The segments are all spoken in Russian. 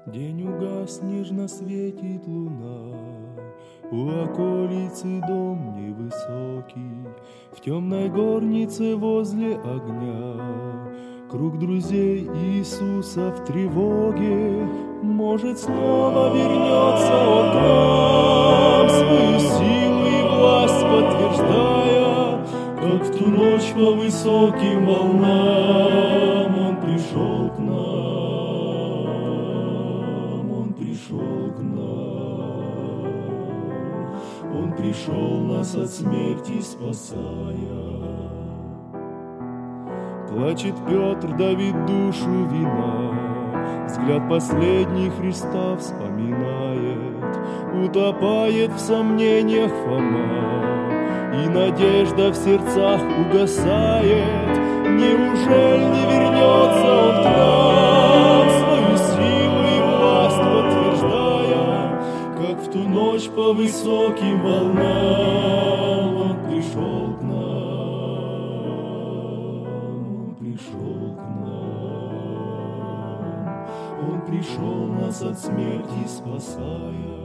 День угас, нежно светит луна, у околицы дом невысокий, в темной горнице возле огня. Круг друзей Иисуса в тревоге, может, снова вернется Он к нам, свою силу и власть подтверждая, как в ту ночь по высоким волнам Он пришел к нам. Пришел к нам, Он пришел нас от смерти спасая. Плачет Петр, давит душу вина, взгляд последний Христа вспоминает, утопает в сомнениях Фома, и надежда в сердцах угасает. Неужели не вернется Он к нам, свою силу и власть подтверждая, как в ту ночь по высоким волнам Он пришел к нам, Он пришел к нам, Он пришел нас от смерти спасая.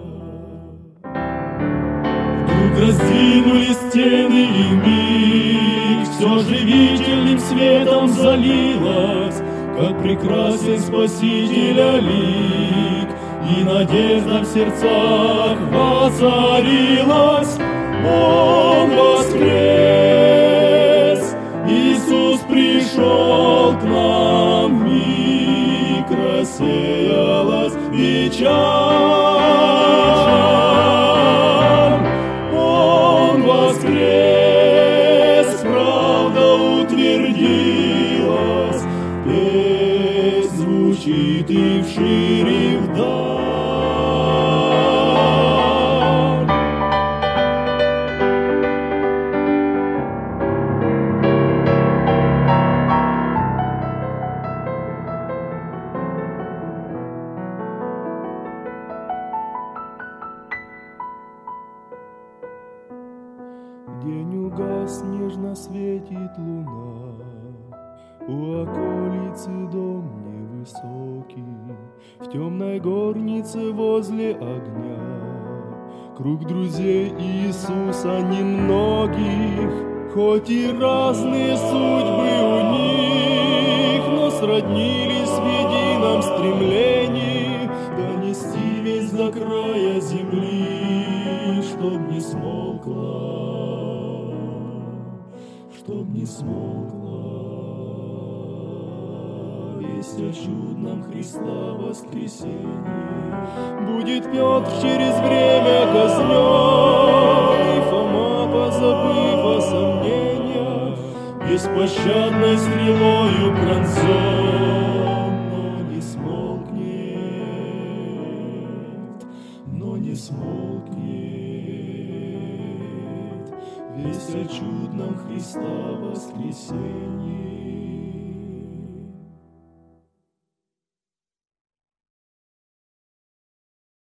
Вдруг раздвинули стены, и вмиг все живительным светом залилось, как прекрасен Спасителя лик, и надежда в сердцах воцарилась. Он воскрес, Иисус пришел к нам, вмиг рассеялась печаль. Он воскрес, правда утвердилась, песнь звучит и вширь, и вдаль. День угас, нежно светит луна, у околицы дом невысокий, в темной горнице возле огня. Круг друзей Иисуса немногих, хоть и разные судьбы у них, но сроднились в едином стремлении донести весь до края земли, чтоб не смолкла, чтоб не смолкла весть о чудном Христа воскресенье. Будет Петр через время казнен, и Фома, позабыв о сомнениях, беспощадной стрелою пронзен, но не смолкнет весть о чудном Христа воскресенье.